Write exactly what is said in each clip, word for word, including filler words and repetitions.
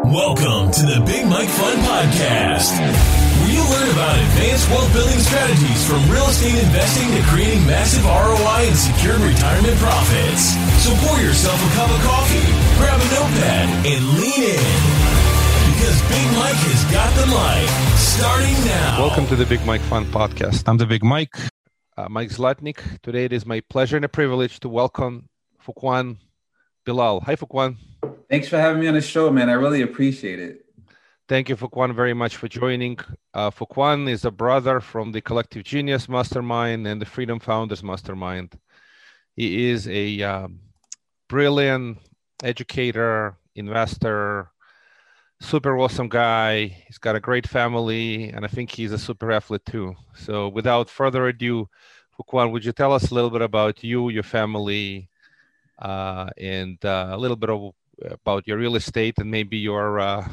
Welcome to the Big Mike Fund Podcast, where you learn about advanced wealth building strategies from real estate investing to creating massive R O I and secured retirement profits. So pour yourself a cup of coffee, grab a notepad, and lean in. Because Big Mike has got the mic, starting now. Welcome to the Big Mike Fund Podcast. I'm the Big Mike, uh, Mike Zlatnik. Today it is my pleasure and a privilege to welcome Fuquan Bilal. Hi, Fuquan. Thanks for having me on the show, man. I really appreciate it. Thank you, Fuquan, very much for joining. Uh, Fuquan is a brother from the Collective Genius Mastermind and the Freedom Founders Mastermind. He is a um, brilliant educator, investor, super awesome guy. He's got a great family, and I think he's a super athlete too. So without further ado, Fuquan, would you tell us a little bit about you, your family, uh, and uh, a little bit of about your real estate and maybe your uh,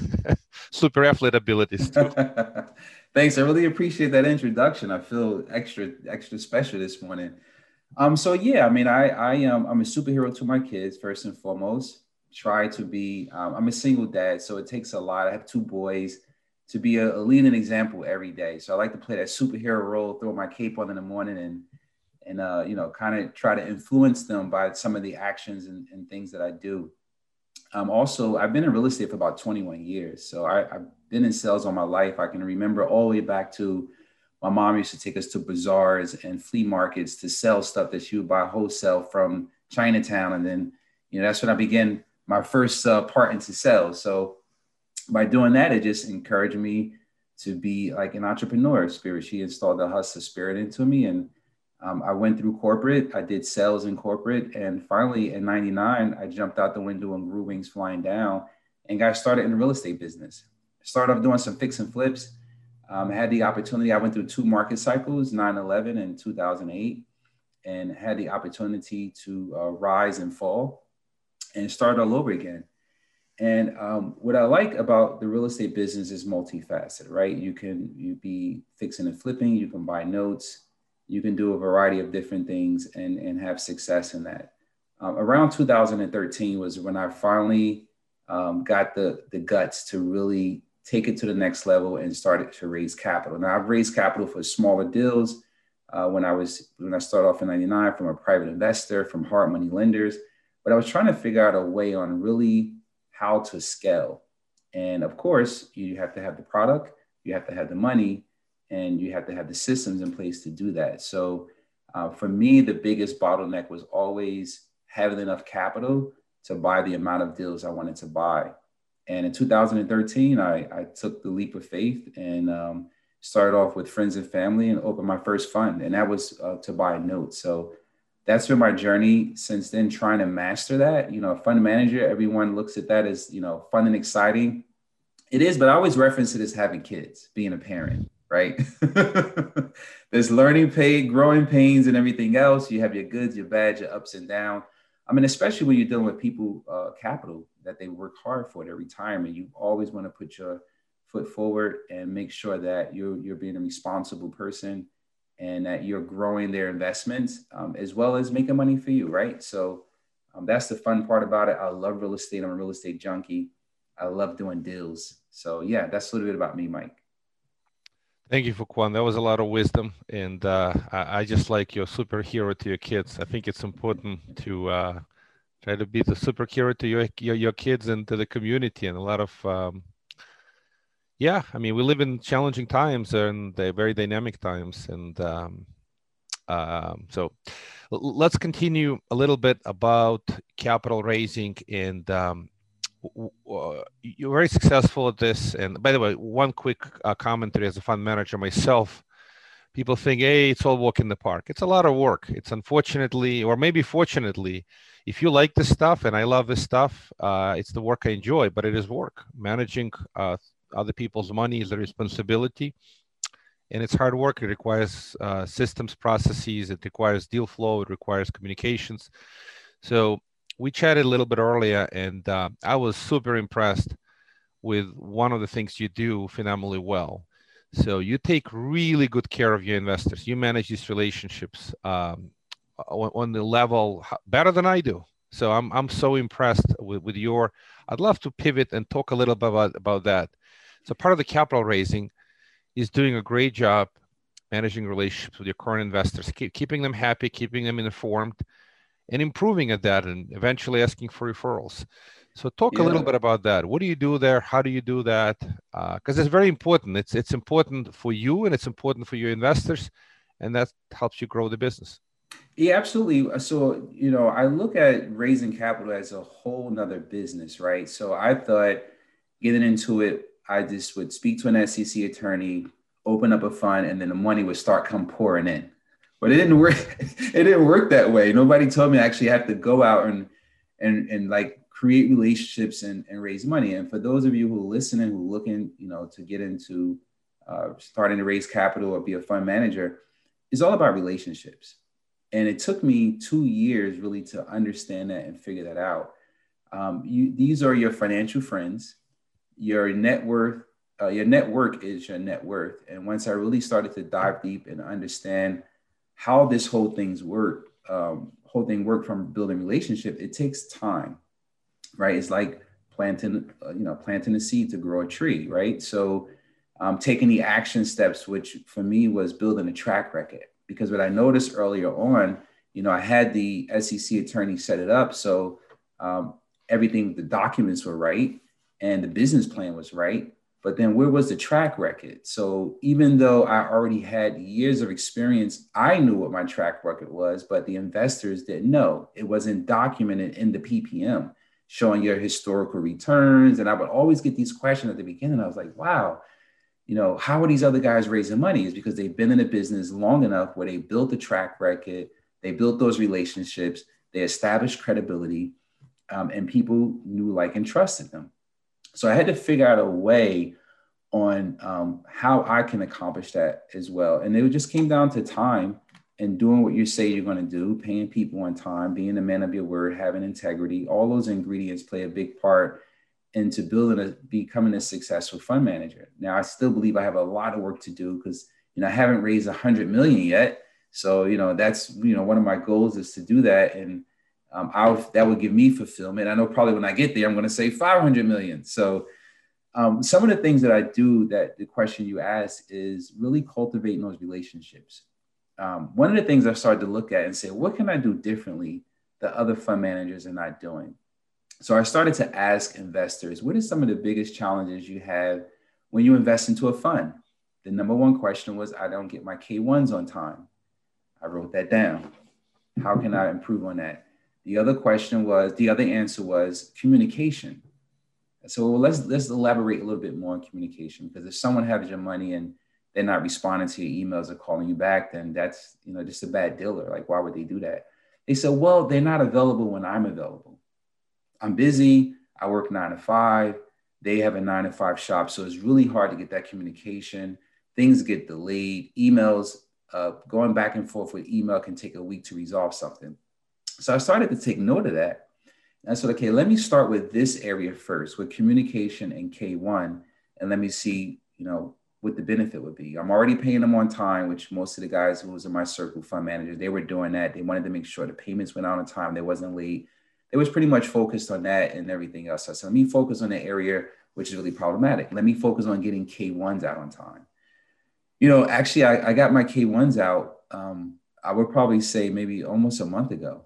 super athlete abilities too? Thanks. I really appreciate that introduction. I feel extra, extra special this morning. Um, so yeah, I mean, I, I am, I'm a superhero to my kids first and foremost. Try to be, um, I'm a single dad, so it takes a lot. I have two boys to be a, a leading example every day. So I like to play that superhero role, throw my cape on in the morning and, and uh, you know, kind of try to influence them by some of the actions and, and things that I do. Um, also, I've been in real estate for about twenty-one years. So I, I've been in sales all my life. I can remember all the way back to my mom used to take us to bazaars and flea markets to sell stuff that she would buy wholesale from Chinatown. And then, you know, that's when I began my first uh, part into sales. So by doing that, it just encouraged me to be like an entrepreneur spirit. She installed the hustler spirit into me. And Um, I went through corporate. I did sales in corporate. And finally, in ninety-nine, I jumped out the window and grew wings flying down and got started in the real estate business. Started off doing some fix and flips. Um, I had the opportunity. I went through two market cycles, nine eleven and two thousand eight, and had the opportunity to uh, rise and fall and start all over again. And um, what I like about the real estate business is multifaceted, right? You can you be fixing and flipping. You can buy notes. You can do a variety of different things and, and have success in that. Um, around two thousand thirteen was when I finally um, got the, the guts to really take it to the next level and started to raise capital. Now I've raised capital for smaller deals uh, when I was, when I started off in ninety-nine from a private investor, from hard money lenders, but I was trying to figure out a way on really how to scale. And of course, you have to have the product, you have to have the money, and you have to have the systems in place to do that. So uh, for me, the biggest bottleneck was always having enough capital to buy the amount of deals I wanted to buy. And in two thousand thirteen, I, I took the leap of faith and um, started off with friends and family and opened my first fund. And that was uh, to buy notes. So that's been my journey since then, trying to master that. You know, a fund manager, everyone looks at that as, you know, fun and exciting. It is, but I always reference it as having kids, being a parent. Right? There's learning pain, growing pains and everything else. You have your goods, your bads, your ups and downs. I mean, especially when you're dealing with people, uh, capital that they work hard for their retirement, you always want to put your foot forward and make sure that you're, you're being a responsible person and that you're growing their investments um, as well as making money for you. Right? So um, that's the fun part about it. I love real estate. I'm a real estate junkie. I love doing deals. So yeah, that's a little bit about me, Mike. Thank you, Fuquan. That was a lot of wisdom, and uh, I, I just like your superhero to your kids. I think it's important to uh, try to be the superhero to your, your your kids and to the community. And a lot of, um, yeah, I mean, we live in challenging times and they're very dynamic times. And um, um, so let's continue a little bit about capital raising and um, Uh, you're very successful at this. And by the way, one quick uh, commentary as a fund manager myself, people think, hey, it's all walk in the park. It's a lot of work. It's unfortunately, or maybe fortunately, if you like this stuff, and I love this stuff, uh, it's the work I enjoy, but it is work. Managing uh, other people's money is a responsibility. And it's hard work. It requires uh, systems, processes. It requires deal flow. It requires communications. So we chatted a little bit earlier, and uh, I was super impressed with one of the things you do phenomenally well. So you take really good care of your investors. You manage these relationships um, on, on the level better than I do. So I'm I'm so impressed with, with your. I'd love to pivot and talk a little bit about, about that. So part of the capital raising is doing a great job managing relationships with your current investors, keep, keeping them happy, keeping them informed, and improving at that, and eventually asking for referrals. So talk a little Yeah. bit about that. What do you do there? How do you do that? Because uh, it's very important. It's it's important for you and it's important for your investors, and that helps you grow the business. Yeah, absolutely. So, you know, I look at raising capital as a whole nother business, right? So I thought getting into it, I just would speak to an S E C attorney, open up a fund, and then the money would start come pouring in. But it didn't work. It didn't work that way. Nobody told me I actually have to go out and and and like create relationships and, and raise money. And for those of you who are listening, who are looking, you know, to get into uh, starting to raise capital or be a fund manager, it's all about relationships. And it took me two years really to understand that and figure that out. Um, you, these are your financial friends. Your net worth, uh, your network is your net worth. And once I really started to dive deep and understand how this whole thing's work, um, whole thing work from building relationship, it takes time, right? It's like planting, uh, you know, planting a seed to grow a tree, right? So um, taking the action steps, which for me was building a track record. Because what I noticed earlier on, you know, I had the S E C attorney set it up. So um, everything, the documents were right and the business plan was right. But then where was the track record? So even though I already had years of experience, I knew what my track record was, but the investors didn't know. It wasn't documented in the P P M showing your historical returns. And I would always get these questions at the beginning. I was like, wow. You know, how are these other guys raising money? Is because they've been in the business long enough where they built a track record, they built those relationships, they established credibility, um, and people knew, like, and trusted them. So I had to figure out a way on um, how I can accomplish that as well. And it just came down to time and doing what you say you're going to do, paying people on time, being a man of your word, having integrity. All those ingredients play a big part into building a, becoming a successful fund manager. Now, I still believe I have a lot of work to do because, you know, I haven't raised a hundred million yet. So, you know, that's, you know, one of my goals is to do that. And um, I'll, that would give me fulfillment. I know probably when I get there, I'm going to say five hundred million. So um, some of the things that I do, that the question you asked, is really cultivating those relationships. Um, one of the things I've started to look at and say, what can I do differently that other fund managers are not doing? So I started to ask investors, what are some of the biggest challenges you have when you invest into a fund? The number one question was, I don't get my K ones on time. I wrote that down. How can I improve on that? The other question was, the other answer was communication. So well, let's, let's elaborate a little bit more on communication, because if someone has your money and they're not responding to your emails or calling you back, then that's, you know, just a bad dealer. Like, why would they do that? They said, well, they're not available when I'm available. I'm busy. I work nine to five. They have a nine to five shop. So it's really hard to get that communication. Things get delayed. Emails, uh, going back and forth with email can take a week to resolve something. So I started to take note of that. And I said, okay, let me start with this area first, with communication and K one. And let me see, you know, what the benefit would be. I'm already paying them on time, which most of the guys who was in my circle, fund managers, they were doing that. They wanted to make sure the payments went out on time. They wasn't late. They was pretty much focused on that and everything else. So I said, let me focus on the area which is really problematic. Let me focus on getting K ones out on time. You know, actually, I, I got my K ones out, um, I would probably say maybe almost a month ago.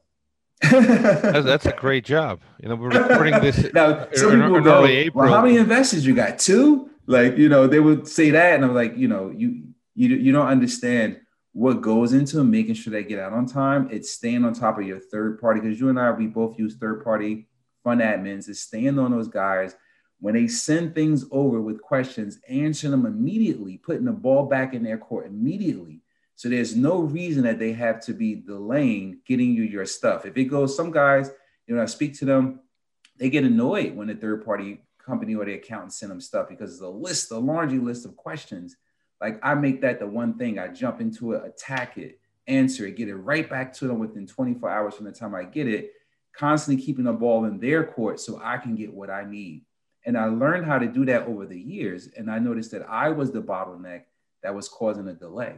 that's, that's a great job. You know, we're recording this now, some in, people in go, early April. well, how many investors you got? Two? Like, you know, they would say that. And I'm like, you know, you, you, you don't understand what goes into making sure they get out on time. It's staying on top of your third party, because you and I, we both use third party fund admins. It's staying on those guys. When they send things over with questions, answering them immediately, putting the ball back in their court immediately. So there's no reason that they have to be delaying getting you your stuff. If it goes, some guys, you know, I speak to them, they get annoyed when a third party company or the accountant send them stuff, because it's a list, a laundry list of questions. Like, I make that the one thing. I jump into it, attack it, answer it, get it right back to them within twenty-four hours from the time I get it, constantly keeping the ball in their court so I can get what I need. And I learned how to do that over the years. And I noticed that I was the bottleneck that was causing a delay.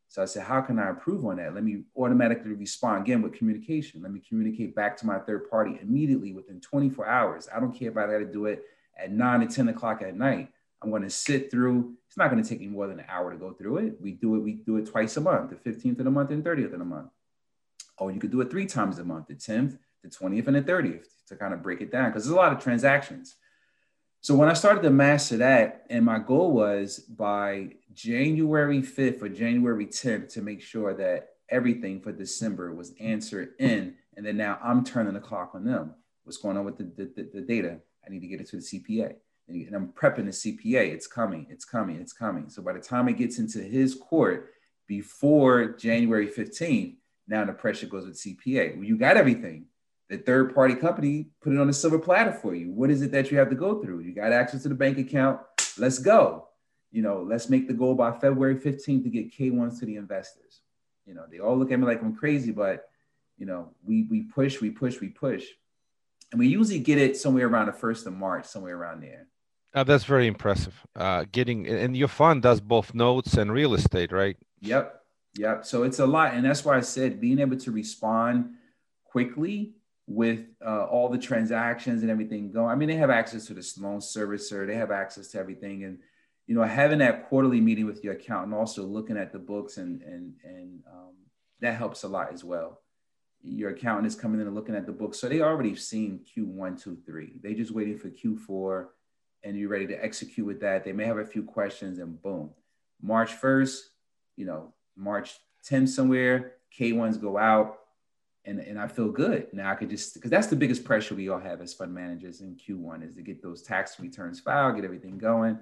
So I said, how can I improve on that? Let me automatically respond again with communication. Let me communicate back to my third party immediately within twenty-four hours. I don't care if I got to do it at nine or ten o'clock at night. I'm going to sit through. It's not going to take me more than an hour to go through it. We do it. We do it twice a month, the fifteenth of the month and thirtieth of the month. Or you could do it three times a month, the tenth, the twentieth, and the thirtieth, to kind of break it down, because there's a lot of transactions. So when I started to master that, and my goal was by January fifth or January tenth to make sure that everything for December was answered in, and then now I'm turning the clock on them. What's going on with the, the, the data? I need to get it to the C P A. And I'm prepping the C P A. It's coming, it's coming, it's coming. So by the time it gets into his court before January fifteenth, now the pressure goes with C P A. Well, you got everything. The third party company put it on a silver platter for you. What is it that you have to go through? You got access to the bank account. Let's go. You know, let's make the goal by February fifteenth to get K ones to the investors. You know, they all look at me like I'm crazy, but, you know, we we push, we push, we push. And we usually get it somewhere around the first of March, somewhere around there. Uh, that's very impressive. Uh, getting, and your fund does both notes and real estate, right? Yep. Yep. So it's a lot. And that's why I said being able to respond quickly with uh, all the transactions and everything going. I mean, they have access to the loan servicer. They have access to everything. And, you know, having that quarterly meeting with your accountant, also looking at the books, and, and, and um, that helps a lot as well. Your accountant is coming in and looking at the books. So they already seen Q one, two, three. They just waiting for Q four, and you're ready to execute with that. They may have a few questions, and boom, March first, you know, March tenth somewhere, K ones go out. And, and I feel good. Now I could just, because that's the biggest pressure we all have as fund managers in Q one, is to get those tax returns filed, get everything going.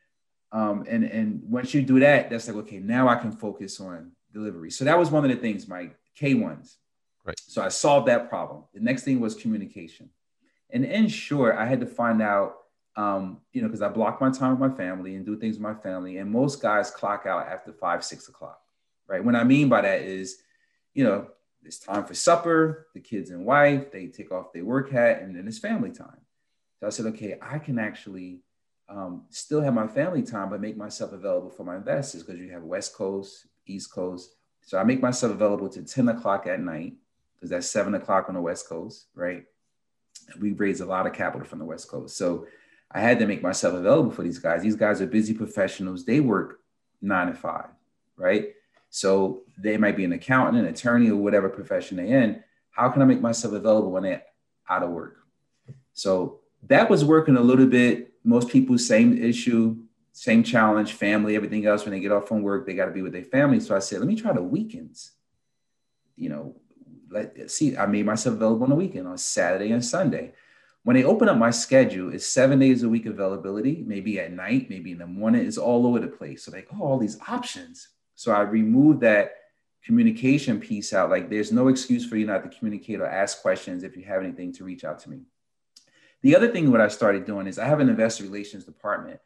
Um, and, and once you do that, that's like, okay, now I can focus on delivery. So that was one of the things, Mike, K ones. Right. So I solved that problem. The next thing was communication. And in short, I had to find out, um, you know, because I block my time with my family and do things with my family. And most guys clock out after five, six o'clock, right? What I mean by that is, you know, it's time for supper, the kids and wife, they take off their work hat, and then it's family time. So I said, okay, I can actually um, still have my family time, but make myself available for my investors, because you have West Coast, East Coast. So I make myself available to ten o'clock at night, because that's seven o'clock on the West Coast, right? We raise a lot of capital from the West Coast. So I had to make myself available for these guys. These guys are busy professionals. They work nine to five, right? So they might be an accountant, an attorney, or whatever profession they're in. How can I make myself available when they're out of work? So that was working a little bit. Most people, same issue, same challenge, family, everything else. When they get off from work, they got to be with their family. So I said, let me try the weekends. You know, let see, I made myself available on the weekend, on Saturday and Sunday. When they open up my schedule, it's seven days a week availability, maybe at night, maybe in the morning. It's all over the place. So like, oh, all these options. So I removed that communication piece out. Like, there's no excuse for you not to communicate or ask questions if you have anything to reach out to me. The other thing what I started doing is I have an investor relations department,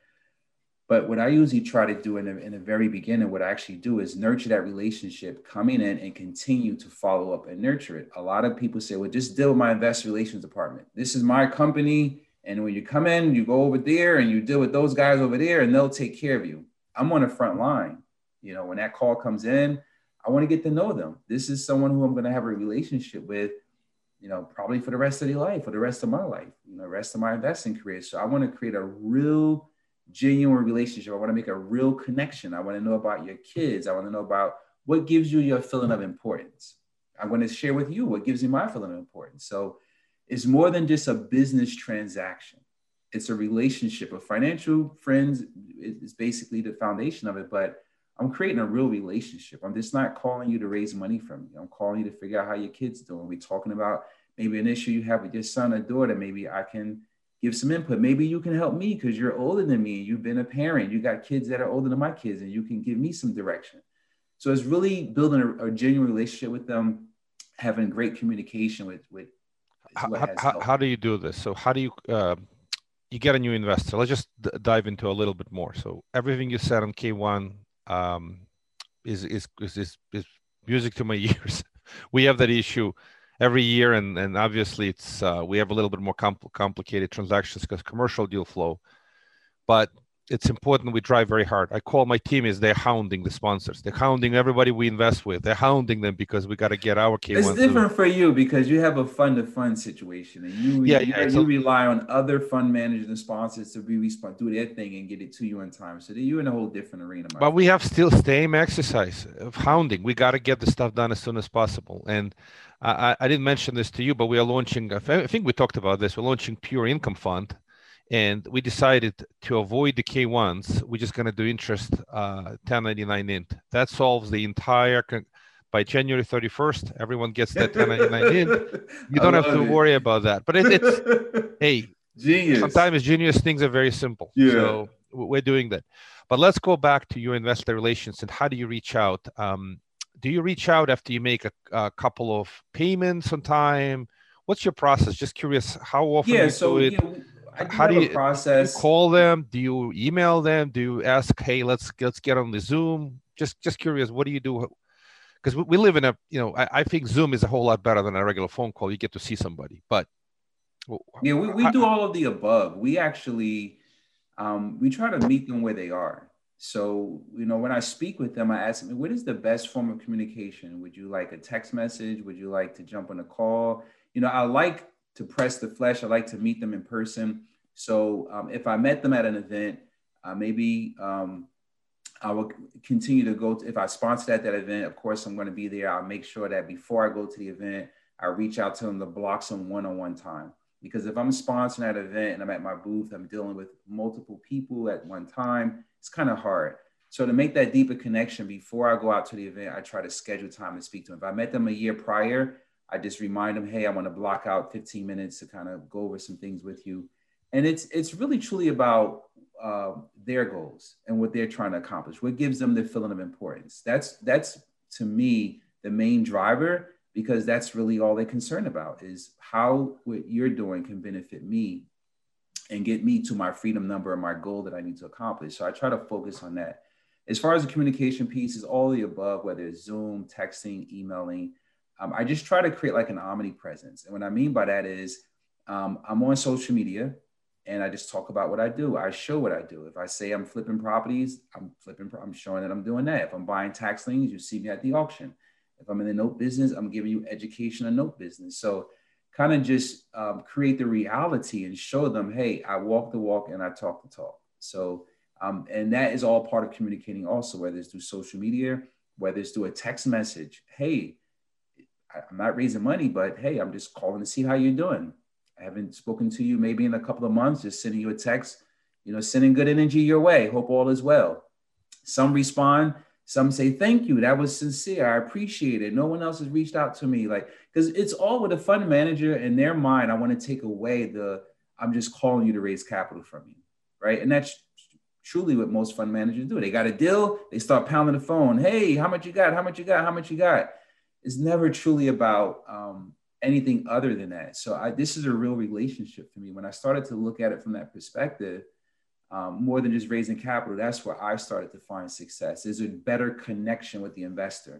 but what I usually try to do in the, in the very beginning, what I actually do is nurture that relationship, coming in and continue to follow up and nurture it. A lot of people say, well, just deal with my investor relations department. This is my company. And when you come in, you go over there and you deal with those guys over there, and they'll take care of you. I'm on the front line. You know, when that call comes in, I want to get to know them. This is someone who I'm going to have a relationship with, you know, probably for the rest of their life, for the rest of my life, you know, the rest of my investing career. So I want to create a real, genuine relationship. I want to make a real connection. I want to know about your kids. I want to know about what gives you your feeling of importance. I'm going to share with you what gives you my feeling of importance. So it's more than just a business transaction. It's a relationship. A financial friends is basically the foundation of it, but I'm creating a real relationship. I'm just not calling you to raise money from you. I'm calling you to figure out how your kid's doing. We're talking about maybe an issue you have with your son or daughter. Maybe I can give some input. Maybe you can help me because you're older than me. You've been a parent. You got kids that are older than my kids, and you can give me some direction. So it's really building a, a genuine relationship with them, having great communication with, with how, how, how do you do this? So how do you, uh, you get a new investor? Let's just d- dive into a little bit more. So everything you said on K one, um is, is is is is music to my ears. We have that issue every year, and and obviously it's uh we have a little bit more compl- complicated transactions because commercial deal flow, but it's important we drive very hard. I call my team is they're hounding the sponsors. They're hounding everybody we invest with. They're hounding them because we got to get our K one. It's different too. For you because you have a fund to fund situation, and you yeah, yeah, you, you rely on other fund managers and sponsors to be respond do their thing and get it to you in time. So you're in a whole different arena. But friend. We have still same exercise of hounding. We got to get the stuff done as soon as possible. And I, I didn't mention this to you, but we are launching. I think we talked about this. We're launching Pure Income Fund. And we decided to avoid the K ones. We're just going to do interest uh, ten ninety-nine int. That solves the entire, con- by January thirty-first, everyone gets that ten ninety-nine int. You don't have to it. worry about that. But it, it's, hey, genius. Sometimes genius things are very simple. Yeah. So we're doing that. But let's go back to your investor relations and how do you reach out? Um, do you reach out after you make a, a couple of payments on time? What's your process? Just curious, how often yeah, you so, do it? You know, How do you, process. do you call them? Do you email them? Do you ask, hey, let's let's get on the Zoom? Just just curious, what do you do? Because we, we live in a, you know, I, I think Zoom is a whole lot better than a regular phone call. You get to see somebody. But yeah, we, we do all of the above. We actually um, we try to meet them where they are. So, you know, when I speak with them, I ask them, what is the best form of communication? Would you like a text message? Would you like to jump on a call? You know, I like to press the flesh. I like to meet them in person. So um, if I met them at an event, uh, maybe um, I will continue to go to, if I sponsored at that event, of course, I'm going to be there. I'll make sure that before I go to the event, I reach out to them to block some one-on-one time. Because if I'm sponsoring at an event and I'm at my booth, I'm dealing with multiple people at one time, it's kind of hard. So to make that deeper connection before I go out to the event, I try to schedule time to speak to them. If I met them a year prior, I just remind them, hey, I want to block out fifteen minutes to kind of go over some things with you. And it's it's really truly about uh, their goals and what they're trying to accomplish. What gives them the feeling of importance? That's, that's to me, the main driver, because that's really all they're concerned about is how what you're doing can benefit me and get me to my freedom number and my goal that I need to accomplish. So I try to focus on that. As far as the communication piece is all the above, whether it's Zoom, texting, emailing, Um, I just try to create like an omnipresence. And what I mean by that is um, I'm on social media and I just talk about what I do. I show what I do. If I say I'm flipping properties, I'm flipping, I'm showing that I'm doing that. If I'm buying tax liens, you see me at the auction. If I'm in the note business, I'm giving you education on note business. So kind of just um, create the reality and show them, hey, I walk the walk and I talk the talk. So, um, and that is all part of communicating also, whether it's through social media, whether it's through a text message. Hey, I'm not raising money, but hey, I'm just calling to see how you're doing. I haven't spoken to you maybe in a couple of months, just sending you a text, you know, sending good energy your way. Hope all is well. Some respond, some say, thank you. That was sincere. I appreciate it. No one else has reached out to me. Like, because it's all with a fund manager in their mind. I want to take away the, I'm just calling you to raise capital from you. Right. And that's truly what most fund managers do. They got a deal. They start pounding the phone. Hey, how much you got? How much you got? How much you got? It's never truly about um, anything other than that. So I, this is a real relationship for me. When I started to look at it from that perspective, um, more than just raising capital, that's where I started to find success. There's a better connection with the investor.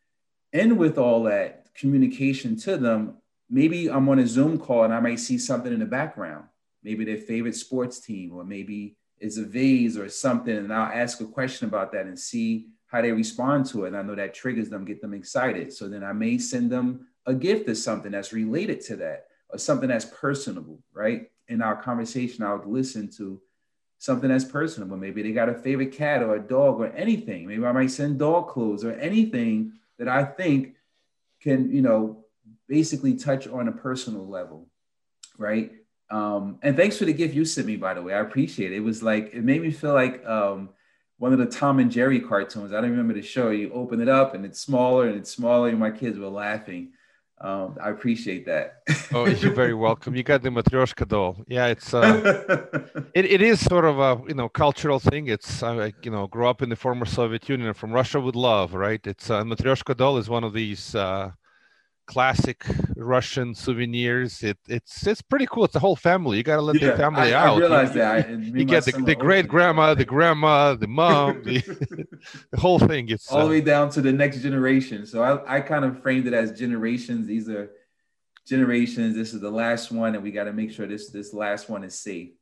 And with all that communication to them, maybe I'm on a Zoom call and I might see something in the background, maybe their favorite sports team, or maybe it's a vase or something. And I'll ask a question about that and see how they respond to it. And I know that triggers them, get them excited. So then I may send them a gift or something that's related to that, or something that's personable, right? In our conversation, I would listen to something that's personable. Maybe they got a favorite cat or a dog or anything. Maybe I might send dog clothes or anything that I think can, you know, basically touch on a personal level, right? Um, and thanks for the gift you sent me, by the way. I appreciate it. It was like, it made me feel like, um, one of the Tom and Jerry cartoons. I don't remember the show. You open it up and it's smaller and it's smaller and my kids were laughing. Um, I appreciate that. Oh, you're very welcome. You got the Matryoshka doll. Yeah, it's uh, it, it is sort of a, you know, cultural thing. It's, uh, you know, grew up in the former Soviet Union, from Russia with love, right? It's uh, Matryoshka doll is one of these uh, classic Russian souvenirs. It, it's it's pretty cool. It's the whole family. You got to let yeah, the family I, out. I realize you, that. You, you get the, the great grandma, the grandma, the mom, the, the whole thing. It's all the uh, way down to the next generation. So I, I kind of framed it as generations. These are generations. This is the last one, and we got to make sure this this last one is safe.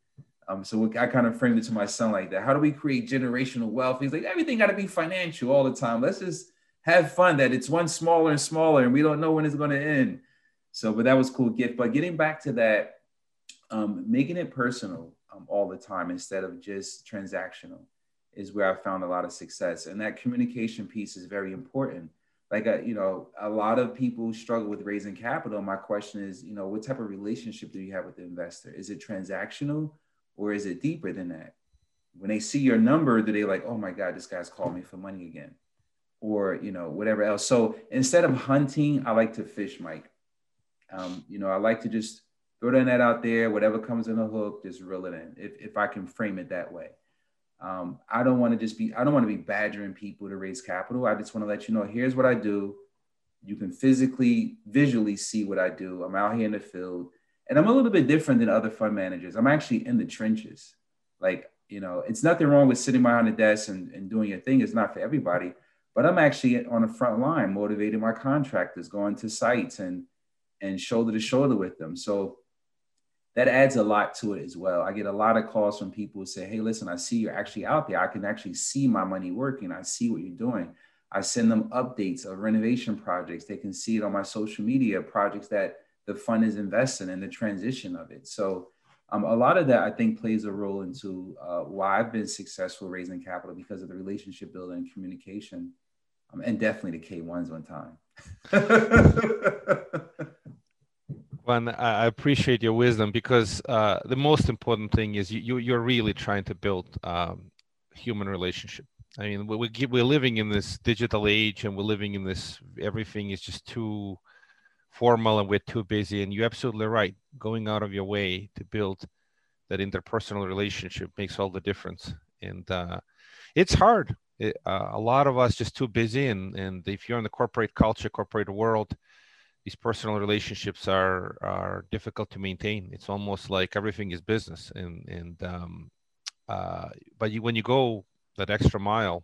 Um, so I kind of framed it to my son like that. How do we create generational wealth? He's like, everything got to be financial all the time. Let's just have fun that it's one smaller and smaller and we don't know when it's going to end. So, but that was a cool gift. But getting back to that, um, making it personal um, all the time instead of just transactional is where I found a lot of success. And that communication piece is very important. Like, uh, you know, a lot of people struggle with raising capital. My question is, you know, what type of relationship do you have with the investor? Is it transactional or is it deeper than that? When they see your number, do they like, oh my God, this guy's called me for money again? Or, you know, whatever else. So instead of hunting, I like to fish, Mike. Um, you know, I like to just throw the net out there, whatever comes in the hook, just reel it in, if, if I can frame it that way. Um, I don't want to just be, I don't want to be badgering people to raise capital. I just want to let you know, here's what I do. You can physically, visually see what I do. I'm out here in the field and I'm a little bit different than other fund managers. I'm actually in the trenches. Like, you know, it's nothing wrong with sitting behind a desk and, and doing your thing. It's not for everybody, but I'm actually on the front line, motivating my contractors, going to sites and, and shoulder to shoulder with them. So that adds a lot to it as well. I get a lot of calls from people who say, hey, listen, I see you're actually out there. I can actually see my money working. I see what you're doing. I send them updates of renovation projects. They can see it on my social media, projects that the fund is investing in, the transition of it. So um, a lot of that, I think, plays a role into uh, why I've been successful raising capital, because of the relationship building and communication, um, and definitely the K ones on time. Juan, I appreciate your wisdom, because uh, the most important thing is you, you, you're really trying to build um, human relationship. I mean, we, we, we're living in this digital age, and we're living in this, everything is just too formal and we're too busy. And you're absolutely right. Going out of your way to build that interpersonal relationship makes all the difference. And uh, it's hard. It, uh, a lot of us just too busy. And, and if you're in the corporate culture, corporate world, these personal relationships are are difficult to maintain. It's almost like everything is business, and and um, uh, but you, when you go that extra mile,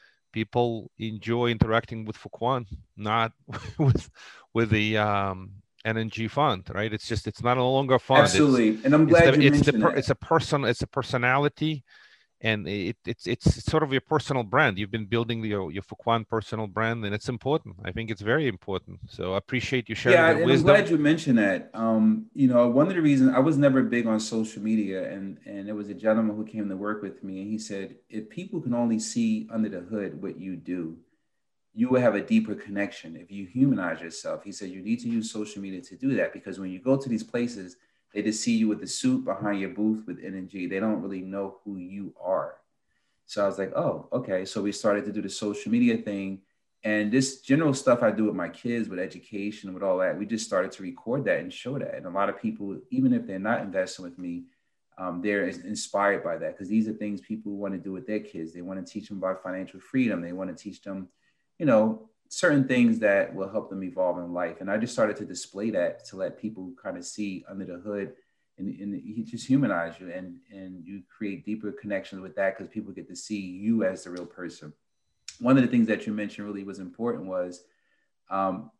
people enjoy interacting with Phu Quan, not with with the um, N N G fund, right? It's just it's not no longer fun. Absolutely, it's, and I'm glad the, you it's mentioned the per, that. It's a person. It's a personality. And it, it's it's sort of your personal brand. You've been building your, your Phu Quan personal brand, and it's important. I think it's very important. So I appreciate you sharing Yeah, that and wisdom. I'm glad you mentioned that. Um, you know, one of the reasons I was never big on social media, and and there was a gentleman who came to work with me, and he said, if people can only see under the hood what you do, you will have a deeper connection if you humanize yourself. He said, you need to use social media to do that, because when you go to these places, they just see you with the suit behind your booth with N N G. They don't really know who you are. So I was like, oh, okay. So we started to do the social media thing. And this general stuff I do with my kids, with education, with all that, we just started to record that and show that. And a lot of people, even if they're not investing with me, um, they're inspired by that, because these are things people want to do with their kids. They want to teach them about financial freedom. They want to teach them, you know, certain things that will help them evolve in life. And I just started to display that to let people kind of see under the hood, and, and he just humanize you, and, and you create deeper connections with that, because people get to see you as the real person. One of the things that you mentioned really was important was um,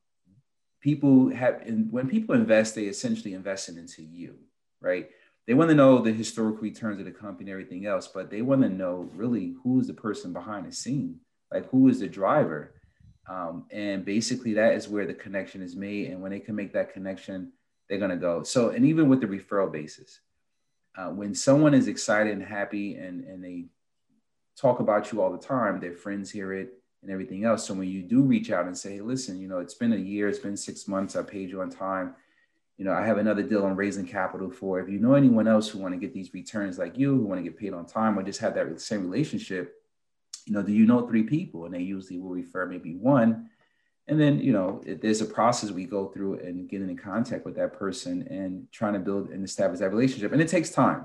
people have, and when people invest, they essentially invested into you, right? They want to know the historical returns of the company and everything else, but they want to know really who's the person behind the scene, like who is the driver. Um, and basically that is where the connection is made. And when they can make that connection, they're going to go. So, and even with the referral basis, uh, when someone is excited and happy and, and they talk about you all the time, their friends hear it and everything else. So when you do reach out and say, hey, listen, you know, it's been a year, it's been six months, I paid you on time. You know, I have another deal I'm raising capital for. If you know anyone else who want to get these returns like you, who want to get paid on time, or just have that same relationship, you know, do you know three people? And they usually will refer maybe one. And then, you know, if there's a process we go through and getting in contact with that person and trying to build and establish that relationship. And it takes time.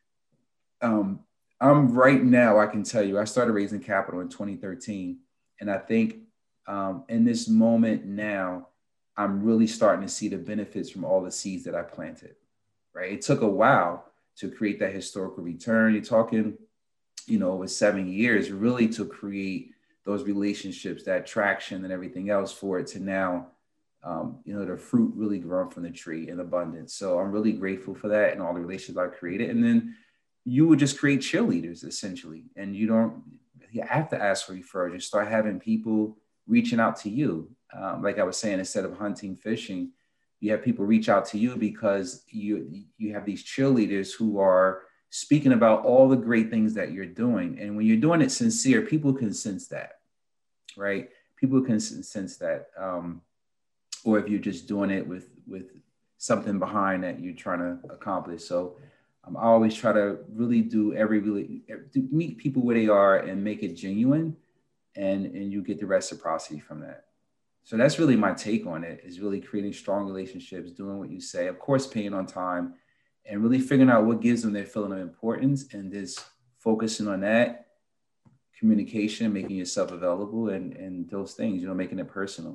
Um, I'm right now, I can tell you, I started raising capital in twenty thirteen. And I think um, in this moment now, I'm really starting to see the benefits from all the seeds that I planted, right? It took a while to create that historical return. You're talking, you know, over seven years really to create those relationships, that traction and everything else for it to now, um, you know, the fruit really grown from the tree in abundance. So I'm really grateful for that and all the relationships I created. And then, you would just create cheerleaders essentially. And you don't you have to ask for referrals. You start having people reaching out to you. Um, like I was saying, instead of hunting, fishing, you have people reach out to you because you you have these cheerleaders who are speaking about all the great things that you're doing. And when you're doing it sincere, people can sense that, right? People can sense that. Um, or if you're just doing it with, with something behind that you're trying to accomplish. So um, I always try to really do every, really do, meet people where they are and make it genuine, and, and you get the reciprocity from that. So that's really my take on it, is really creating strong relationships, doing what you say, of course, paying on time, and really figuring out what gives them their feeling of importance, and just focusing on that, communication, making yourself available, and, and those things, you know, making it personal.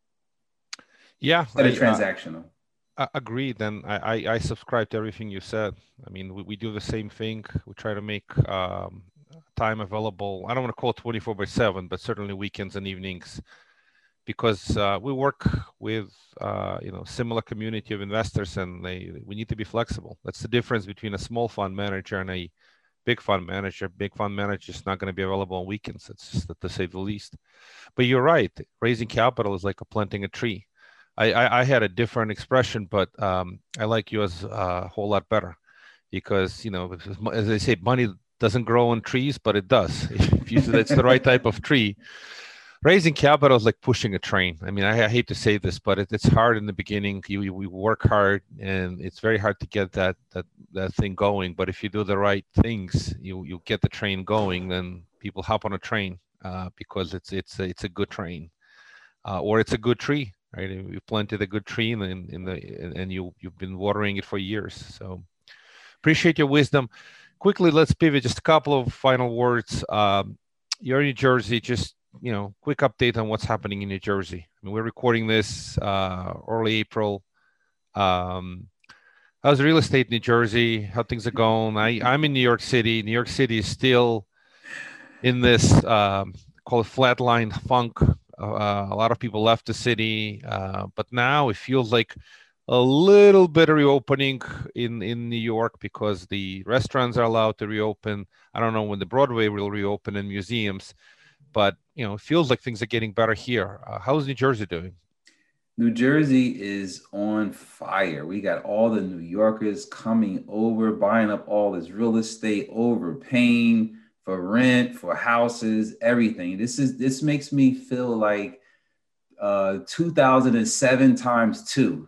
Yeah. Instead of transactional. Uh, agreed. And I, I, I subscribe to everything you said. I mean, we, we do the same thing. We try to make um, time available. I don't want to call it twenty-four by seven, but certainly weekends and evenings, because uh, we work with, uh, you know, similar community of investors, and they, we need to be flexible. That's the difference between a small fund manager and a big fund manager. Big fund manager is not going to be available on weekends. It's just, to say the least. But you're right. Raising capital is like a planting a tree. I, I, I had a different expression, but um, I like yours a whole lot better, because, you know, as they say, money doesn't grow on trees, but it does. If you, it's the right type of tree. Raising capital is like pushing a train. I mean, I, I hate to say this, but it, it's hard in the beginning. You, you we work hard, and it's very hard to get that that that thing going. But if you do the right things, you you get the train going. Then people hop on a train uh, because it's it's a, it's a good train, uh, or it's a good tree, right? You planted a good tree, and in, in the and you you've been watering it for years. So appreciate your wisdom. Quickly, let's pivot. Just a couple of final words. Um, you're in New Jersey. Just you know, quick update on what's happening in New Jersey. I mean, we're recording this uh, early April. Um, how's real estate in New Jersey? How things are going? I, I'm in New York City. New York City is still in this, um, call it flatline funk. Uh, a lot of people left the city, uh, but now it feels like a little bit of reopening in, in New York, because the restaurants are allowed to reopen. I don't know when the Broadway will reopen, and museums. But, you know, it feels like things are getting better here. Uh, how's New Jersey doing? New Jersey is on fire. We got all the New Yorkers coming over, buying up all this real estate, overpaying for rent, for houses, everything. This is this makes me feel like uh, two thousand seven times two,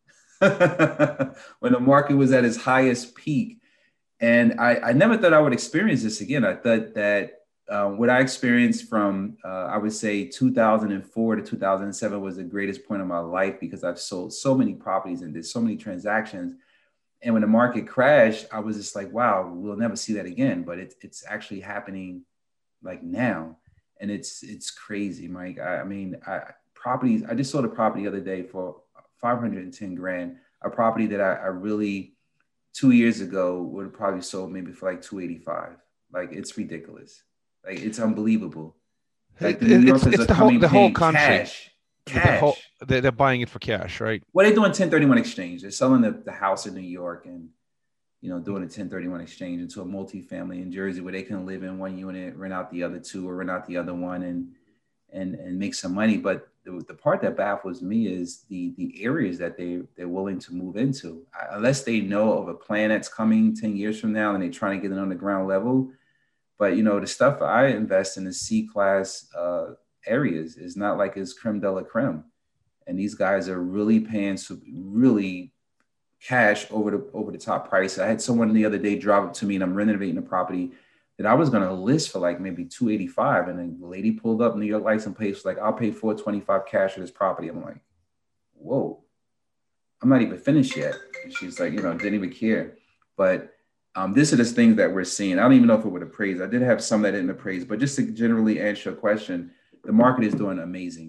when the market was at its highest peak. And I, I never thought I would experience this again. I thought that Uh, what I experienced from, uh, I would say two thousand four to two thousand seven was the greatest point of my life, because I've sold so many properties and did so many transactions. And when the market crashed, I was just like, wow, we'll never see that again. But it's it's actually happening like now. And it's it's crazy, Mike. I, I mean, I, properties, I just sold a property the other day for five hundred ten grand, a property that I, I really, two years ago would have probably sold maybe for like two eighty-five. Like, it's ridiculous. Like, it's unbelievable. Like, the New it's, Yorkers it's are the whole, coming the whole paying country. cash. Cash. The whole, they're, they're buying it for cash, right? Well, they're doing ten thirty-one exchange. They're selling the, the house in New York and, you know, doing a ten thirty-one exchange into a multifamily in Jersey, where they can live in one unit, rent out the other two, or rent out the other one, and and and make some money. But the, the part that baffles me is the the areas that they they're willing to move into, unless they know of a plan that's coming ten years from now and they're trying to get it on the ground level. But, you know, the stuff I invest in the C-class uh, areas is not like it's creme de la creme. And these guys are really paying some really cash over the over the top price. I had someone the other day drive up to me, and I'm renovating a property that I was going to list for like maybe two eighty-five. And then the lady pulled up New York license plate, was like, I'll pay four twenty-five cash for this property. I'm like, whoa, I'm not even finished yet. And she's like, you know, didn't even care. But Um, these are the things that we're seeing. I don't even know if it would appraise. I did have some that didn't appraise, but just to generally answer your question, the market is doing amazing.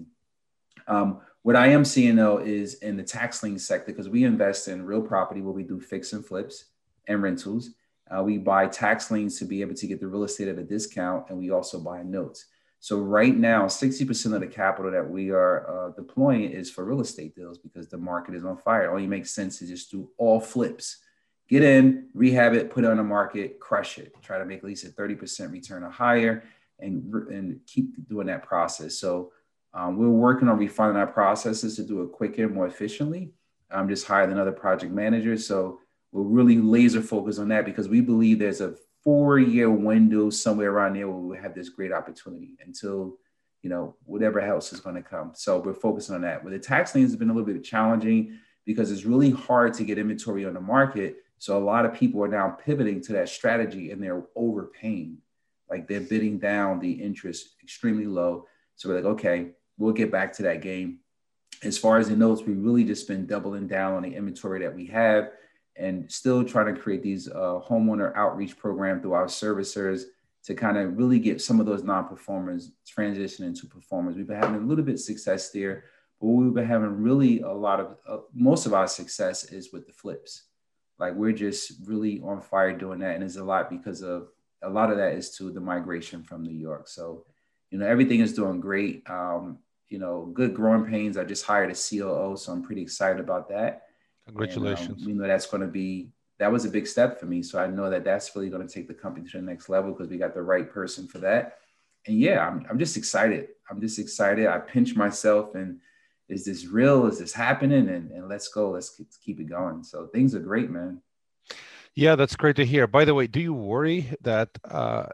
Um, what I am seeing, though, is in the tax lien sector, because we invest in real property where we do fix and flips and rentals. Uh, we buy tax liens to be able to get the real estate at a discount, and we also buy notes. So right now, sixty percent of the capital that we are uh, deploying is for real estate deals, because the market is on fire. It only makes sense to just do all flips. get in, rehab it, put it on the market, crush it, try to make at least a thirty percent return or higher, and, and keep doing that process. So um, we're working on refining our processes to do it quicker, more efficiently. I'm just hired another project manager. So we're really laser focused on that because we believe there's a four year window somewhere around there where we have this great opportunity until, you know, whatever else is going to come. So we're focusing on that. But the tax liens has been a little bit challenging because it's really hard to get inventory on the market. So a lot of people are now pivoting to that strategy and they're overpaying. Like they're bidding down the interest extremely low. So we're like, okay, we'll get back to that game. As far as the notes, we really just been doubling down on the inventory that we have and still trying to create these uh, homeowner outreach program through our servicers to kind of really get some of those non-performers transition into performers. We've been having a little bit of success there, but we've been having really a lot of, uh, most of our success is with the flips. Like we're just really on fire doing that. And it's a lot because of, a lot of that is to the migration from New York. So, you know, everything is doing great. Um, you know, good growing pains. I just hired a C O O, so I'm pretty excited about that. Congratulations. And, um, you know, that's going to be, that was a big step for me. So I know that that's really going to take the company to the next level because we got the right person for that. And yeah, I'm, I'm just excited. I'm just excited. I pinch myself and is this real? Is this happening? And, and let's go. Let's keep, let's keep it going. So things are great, man. Yeah, that's great to hear. By the way, do you worry that uh,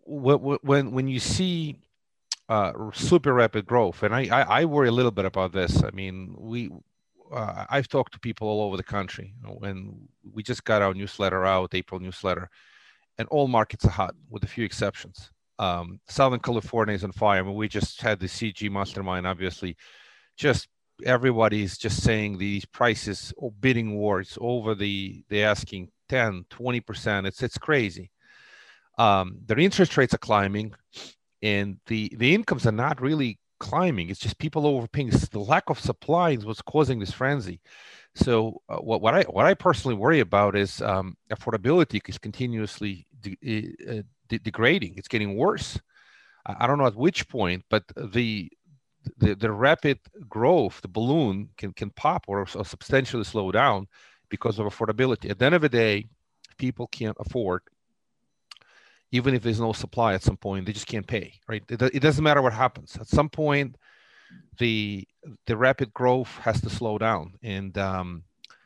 when when you see uh, super rapid growth, and I, I I worry a little bit about this. I mean, we uh, I've talked to people all over the country, and we just got our newsletter out, April newsletter, and all markets are hot with a few exceptions. Um, Southern California is on fire. I mean, we just had the C G mastermind, obviously. Just everybody's just saying these prices or bidding wars over the the asking ten, twenty percent. It's it's crazy. Um, their interest rates are climbing and the, the incomes are not really climbing. It's just people overpaying. It's the lack of supply is what's causing this frenzy. So uh, what, what I what I personally worry about is um, affordability is continuously de- uh, de- degrading. It's getting worse. I, I don't know at which point, but the the, the rapid growth, the balloon can, can pop or, or substantially slow down because of affordability. At the end of the day, people can't afford, even if there's no supply at some point, they just can't pay, right? It, it doesn't matter what happens. At some point, the the rapid growth has to slow down. And um,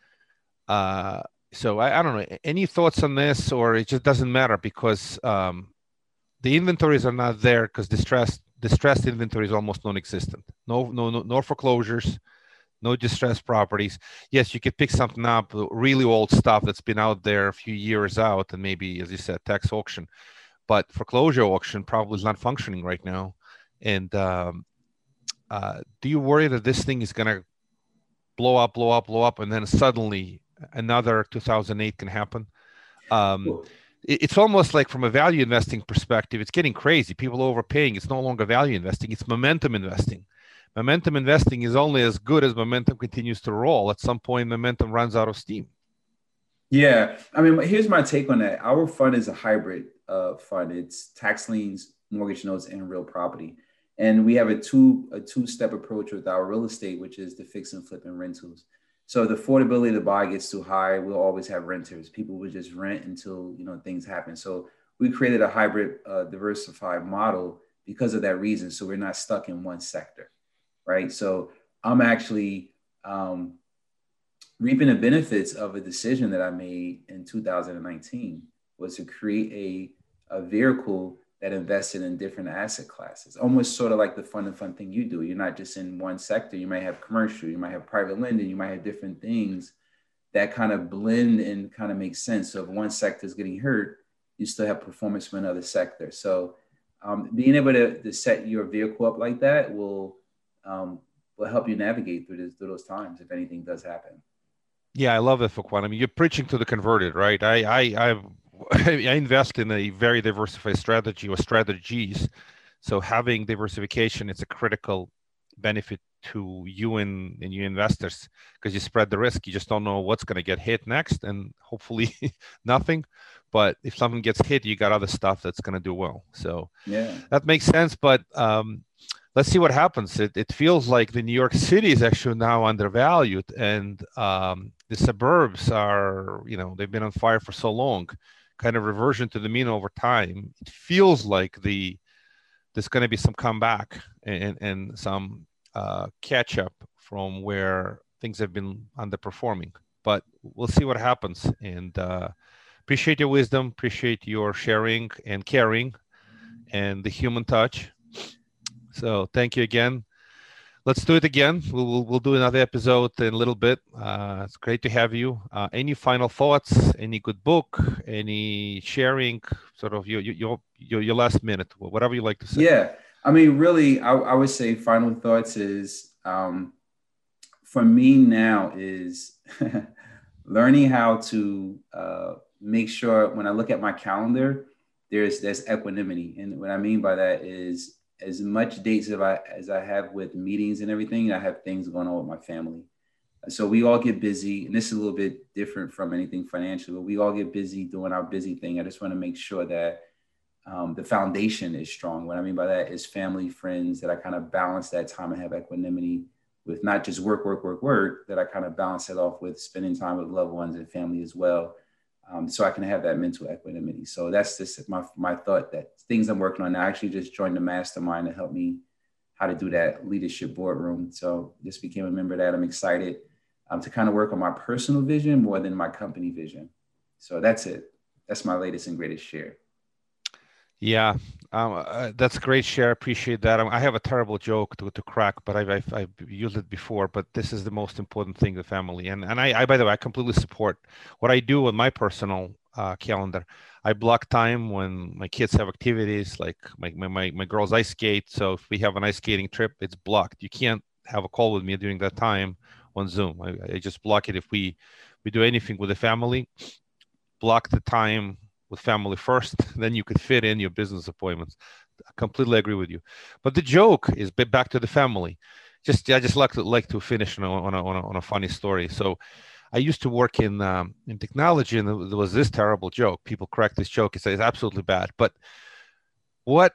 uh, so I, I don't know, any thoughts on this, or it just doesn't matter because um, the inventories are not there because distressed distressed inventory is almost non-existent. No, no, no, no foreclosures, no distressed properties. Yes, you could pick something up, really old stuff that's been out there a few years out, and maybe, as you said, tax auction. But foreclosure auction probably is not functioning right now. And um, uh, do you worry that this thing is going to blow up, blow up, blow up, and then suddenly another two thousand eight can happen? Um, Cool. It's almost like from a value investing perspective, it's getting crazy. People are overpaying. It's no longer value investing. It's momentum investing. Momentum investing is only as good as momentum continues to roll. At some point, momentum runs out of steam. Yeah. I mean, here's my take on that. Our fund is a hybrid uh, fund. It's tax liens, mortgage notes, and real property. And we have a two a two-step approach with our real estate, which is the fix and flip and rentals. So the affordability to buy gets too high, we'll always have renters. People will just rent until, you know, things happen. So we created a hybrid uh, diversified model because of that reason. So we're not stuck in one sector, right? So I'm actually um, reaping the benefits of a decision that I made in two thousand nineteen was to create a, a vehicle that invested in different asset classes, almost sort of like the fund and fun thing you do. You're not just in one sector. You might have commercial, you might have private lending, you might have different things that kind of blend and kind of make sense. So if one sector is getting hurt, you still have performance from another sector. So um, being able to, to set your vehicle up like that will um, will help you navigate through, this, through those times if anything does happen. Yeah, I love it, Fuquan. I mean, you're preaching to the converted, right? I, I, I, I invest in a very diversified strategy or strategies. So having diversification is a critical benefit to you and, and your investors because you spread the risk. You just don't know what's going to get hit next, and hopefully nothing. But if something gets hit, you got other stuff that's going to do well. So yeah, that makes sense. But um, let's see what happens. It, it feels like the New York City is actually now undervalued, and um, the suburbs are, you know, they've been on fire for so long, kind of reversion to the mean over time. It feels like the there's going to be some comeback and, and some uh, catch up from where things have been underperforming. But we'll see what happens. And uh, appreciate your wisdom, appreciate your sharing and caring and the human touch. So thank you again. Let's do it again. We'll, we'll, we'll do another episode in a little bit. Uh, it's great to have you. Uh, any final thoughts? Any good book? Any sharing? Sort of your your your, your last minute, whatever you like to say. Yeah, I mean, really, I, I would say final thoughts is um, for me now is learning how to uh, make sure when I look at my calendar, there's there's equanimity, and what I mean by that is, as much dates as I, as I have with meetings and everything, I have things going on with my family. So we all get busy, and this is a little bit different from anything financial, but we all get busy doing our busy thing. I just want to make sure that um, the foundation is strong. What I mean by that is family, friends, that I kind of balance that time and have equanimity with not just work, work, work, work, that I kind of balance it off with spending time with loved ones and family as well. Um, so I can have that mental equanimity. So that's just my my thought, that things I'm working on now. I actually just joined the mastermind to help me how to do that leadership boardroom. So just became a member of that. I'm excited um, to kind of work on my personal vision more than my company vision. So that's it. That's my latest and greatest share. Yeah, um, uh, that's a great share. Appreciate that. I have a terrible joke to, to crack, but I've, I've, I've used it before. But this is the most important thing, the family. And and I, I by the way, I completely support what I do with my personal uh, calendar. I block time when my kids have activities, like my, my, my, my girls ice skate. So if we have an ice skating trip, it's blocked. You can't have a call with me during that time on Zoom. I, I just block it. If we, we do anything with the family, block the time with family first, then you could fit in your business appointments. I completely agree with you. But the joke is back to the family. Just I just like to like to finish on a, on a, on a, on a funny story. So I used to work in um, in technology, and there was this terrible joke. People crack this joke. It's, it's absolutely bad. But what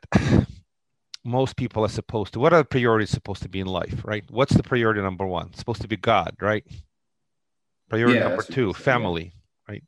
most people are supposed to, what are the priorities supposed to be in life, right? What's the priority number one? It's supposed to be God, right? Priority yeah, number two, family. Yeah.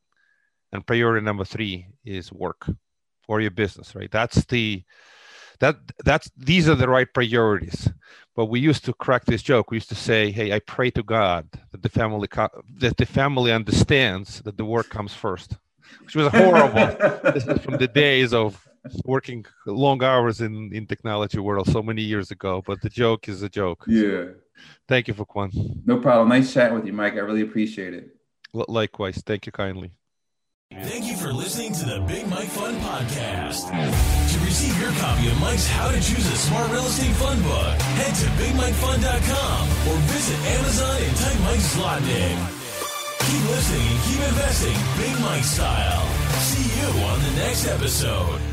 And priority number three is work or your business, right? That's the, that, that's, these are the right priorities. But we used to crack this joke. We used to say, hey, I pray to God that the family, that the family understands that the work comes first, which was horrible. This is from the days of working long hours in, in technology world so many years ago, but the joke is a joke. Yeah. Thank you, Fuquan. No problem. Nice chatting with you, Mike. I really appreciate it. Likewise. Thank you kindly. Thank you for listening to the Big Mike Fund Podcast. To receive your copy of Mike's How to Choose a Smart Real Estate Fund book, head to big mike fund dot com or visit Amazon and type Mike's slot name. Keep listening and keep investing Big Mike style. See you on the next episode.